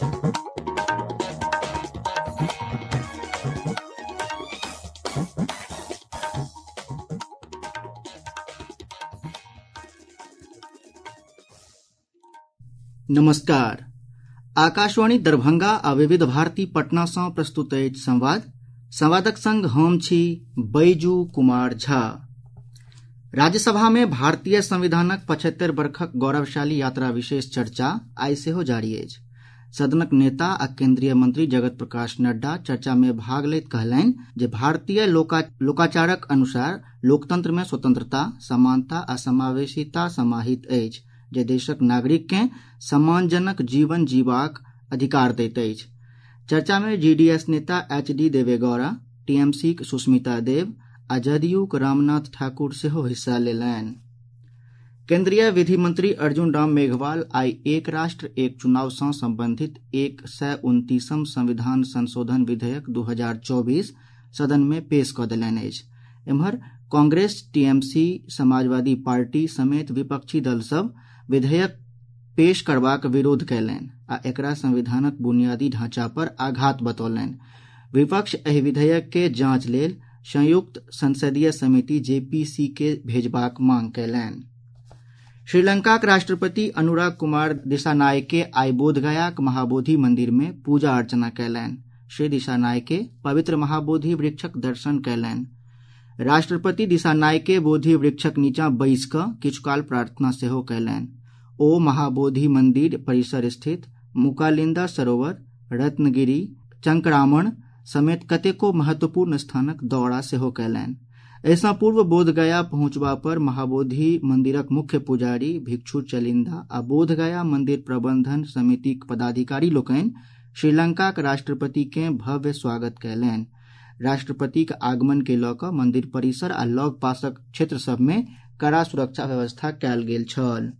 नमस्कार। आकाशवाणी दरभंगा आ विविध भारती पटना सँ प्रस्तुत अछि संवाद। संवादक संग हम छी बैजू कुमार झा। राज्यसभा में भारतीय संविधानक 75 वर्षक गौरवशाली यात्रा विशेष चर्चा आइ सेहो जारी अछि। सदनक नेता आ केंद्रीय मंत्री जगत प्रकाश नड्डा चर्चा में भाग लैत कहलनि जे भारतीय लोकाचारक अनुसार लोकतंत्र में स्वतंत्रता, समानता आ समावेशिता समाहित अछि, जे देशक नागरिक केँ सम्मानजनक जीवन जीबाक अधिकार दैत अछि। चर्चा में जीडीएस नेता एचडी देवेगौड़ा, टीएमसीक सुष्मिता देव आ जदयूक रामनाथ ठाकुर सेहो हिस्सा लेलनि। केंद्रीय विधि मंत्री अर्जुन राम मेघवाल आइ एक राष्ट्र एक चुनाव सँ संबंधित 129 संविधान संशोधन विधेयक 2024 सदन में पेश कऽ देलनि अछि। एम्हर कांग्रेस, टीएमसी, समाजवादी पार्टी समेत विपक्षी दल सभ विधेयक पेश करबाक विरोध कयलनि आ एकरा संविधानक बुनियादी ढांचा पर आघात बतौलनि। विपक्ष एहि विधेयक के जांच लेल संयुक्त संसदीय समिति जेपीसी के भेजबाक मांग कयलनि। श्रीलंकाक राष्ट्रपति अनुराग कुमार दिसानायके आइ बोधगयाक महाबोधि मंदिर में पूजा अर्चना कयलनि। श्री दिसानायके पवित्र महाबोधि वृक्षक दर्शन कयलनि। राष्ट्रपति दिसानायके बोधि वृक्षक नीचां बैसि कऽ किछु काल प्रार्थना सेहो कयलनि। ओ महाबोधि मंदिर परिसर स्थित मुकालिंदा सरोवर, रत्नगिरी, चंक्रामण समेत कतेको महत्वपूर्ण स्थानक दौरा सेहो कयलनि। एहिसँ पूर्व बोधगया पहुंचबा पर महाबोधि मंदिरक मुख्य पुजारी भिक्षु चलिंदा आ बोधगया मंदिर प्रबंधन समितिक पदाधिकारी लोकनि श्रीलंकाक राष्ट्रपति केँ भव्य स्वागत कयलनि। राष्ट्रपतिक आगमन के लऽ कऽ मंदिर परिसर आ लग पासक क्षेत्र सभ में कड़ा सुरक्षा व्यवस्था कयल गेल छल।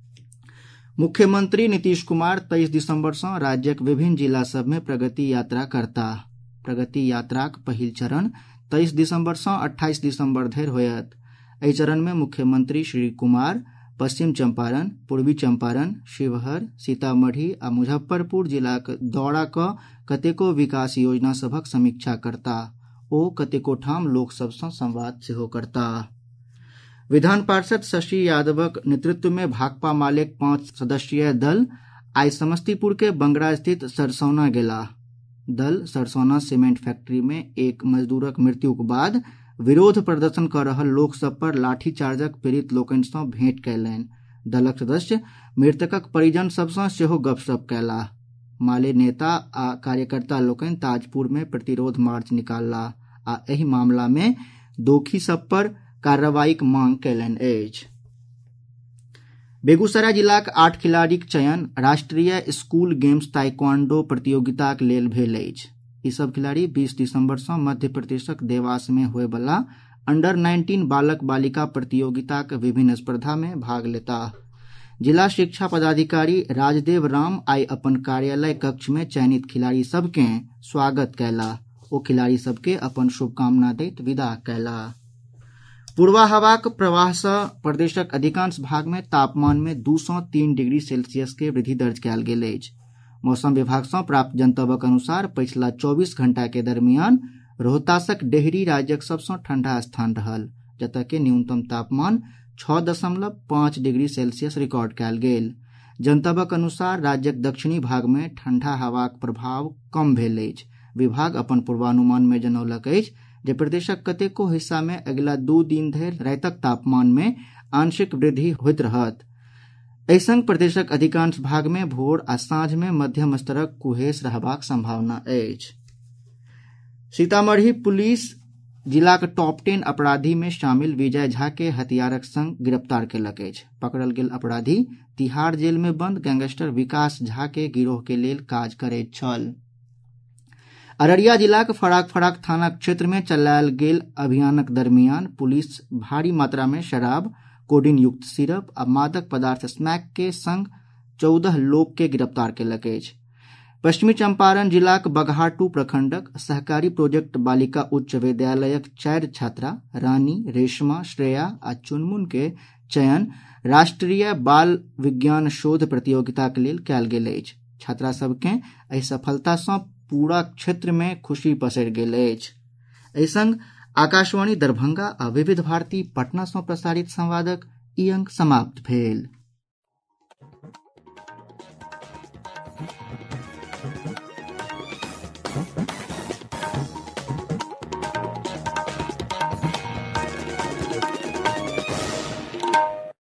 मुख्यमंत्री नीतीश कुमार 23 दिसंबर सँ राज्यक विभिन्न जिला सभ में प्रगति यात्रा करताह। प्रगति यात्राक पहिल चरण 23 दिसंबर सँ 28 दिसंबर धरि होयत। एहि चरण में मुख्यमंत्री श्री कुमार पश्चिम चंपारण, पूर्वी चंपारण, शिवहर, सीतामढ़ी आ मुजफ्फरपुर जिलाक दौरा कऽ कतेको विकास योजना सभक समीक्षा करताह। ओ कतेको ठाम लोक सभ सँ संवाद सेहो करताह। विधान पार्षद शशि यादवक नेतृत्व में भाकपा मालेक 5 सदस्यीय दल आइ समस्तीपुर के बंगरा स्थित सरसौना गेलाह। दल सरसौना सीमेंट फैक्ट्री में एक मजदूरक मृत्युक बाद विरोध प्रदर्शन कऽ रहल लोक सभ पर लाठीचार्जक पीड़ित लोकनि सँ भेंट कयलनि। दलक सदस्य मृतकक परिजन सभ सँ सेहो गपशप कयलाह। माले नेता आ कार्यकर्ता लोकनि ताजपुर में प्रतिरोध मार्च निकाललाह आ एहि मामला में दोषी सभ पर कार्रवाईक मांग कयलनि अछि। बेगूसराय जिलाक 8 खिलाड़ीक चयन राष्ट्रीय स्कूल गेम्स ताइक्वांडो प्रतियोगिताक लेल भेल अछि। ई सब खिलाड़ी 20 दिसंबर सँ मध्य प्रदेशक देवास में होयवला अंडर 19 बालक बालिका प्रतियोगिताक विभिन्न स्पर्धा में भाग लेताह। जिला शिक्षा पदाधिकारी राजदेव राम आइ अपन कार्यालय कक्ष में चयनित खिलाड़ी सभ केँ स्वागत कयलाह। ओ खिलाड़ी सभ के अपन शुभकामना दैत विदा कयलाह। पूर्वा हवाक प्रवाह सँ प्रदेशक अधिकांश भाग में तापमान में 2 सँ 3 डिग्री सेल्सियस के वृद्धि दर्ज कयल गेल अछि। मौसम विभाग सँ प्राप्त जनतबक अनुसार पछिला 24 घंटा के दरमियान रोहतासक डेहरी राज्यक सबसँ ठंडा स्थान रहल, जतय के न्यूनतम तापमान 6.5 डिग्री सेल्सियस रिकॉर्ड कयल गेल। जनतबक अनुसार राज्यक दक्षिणी भाग में ठंडा हवाक प्रभाव कम भेल अछि। विभाग अपन पूर्वानुमान में जनौलक अछि जे प्रदेशक कतेको हिस्सा में अगिला 2 दिन धरि रातिक तापमान में आंशिक वृद्धि होइत रहत। एहि संग प्रदेशक अधिकांश भाग में भोर आ साँझ में मध्यम स्तरक कुहेस रहबाक संभावना अछि। सीतामढ़ी पुलिस जिलाक टॉप 10 अपराधी में शामिल विजय झा के हथियारक संग गिरफ्तार केलक अछि। पकड़ल गेल अपराधी तिहाड़ जेल में बंद गैंगस्टर विकास झा के गिरोह के लेल काज करैत छल। अररिया जिलाक फराक फराक थाना क्षेत्र में चलायल गेल अभियानक दरमियान पुलिस भारी मात्रा में शराब, कोडीन युक्त सिरप आ मादक पदार्थ स्मैक के संग 14 लोक के गिरफ्तार केलक अछि। पश्चिमी चंपारण जिलाक बघाटू प्रखंडक सहकारी प्रोजेक्ट बालिका उच्च विद्यालयक 4 छात्रा रानी, रेशमा, श्रेया आ चुनमुन के चयन राष्ट्रीय बाल विज्ञान शोध प्रतियोगिताक लेल कयल गेल अछि। छात्रा सबके एहि सफलता सँ पूरा क्षेत्र में खुशी पसरि गेल अछि। एहि संग आकाशवाणी दरभंगा आ विविध भारती पटना सँ प्रसारित संवादक ई अंक समाप्त भेल।